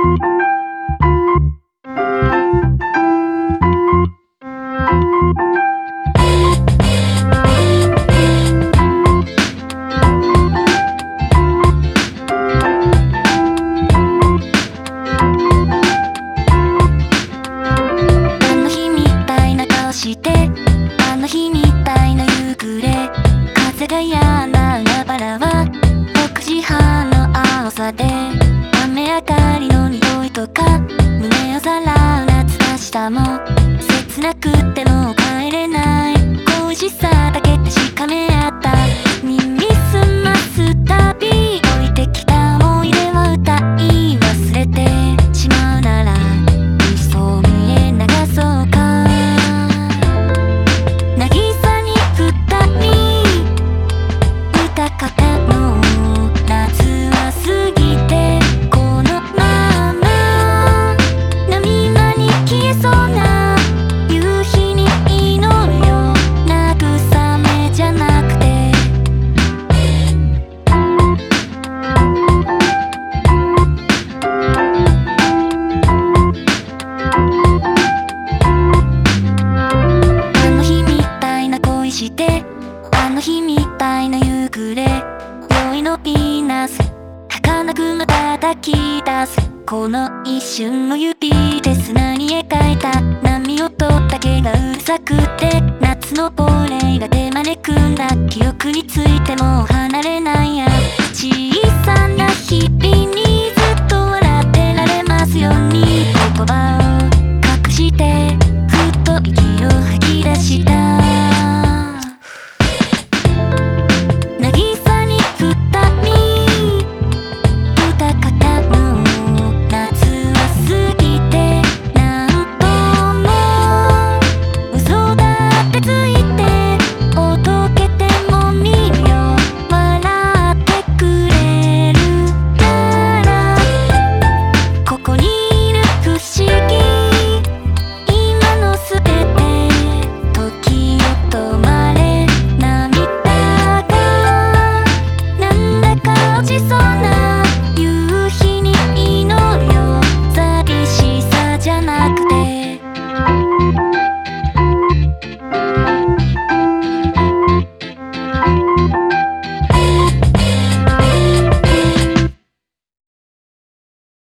あの日みたいな夕暮れ、風が嫌な海原は6時半の青さで、雨上がりの匂いとか胸をさらう夏がしたも切なくっても帰れない恋しさだけ確かめ合った。耳すますたび置いてきた思い出を歌い忘れてしまうならいっそ海へ流そうか。あの日みたいな夕暮れ、酔いのヴィーナス儚くまたき出す。この一瞬の指で砂に描いた波音だけがうるさくて、夏の亡霊が手招くんだ。記憶についても離れないや小さな光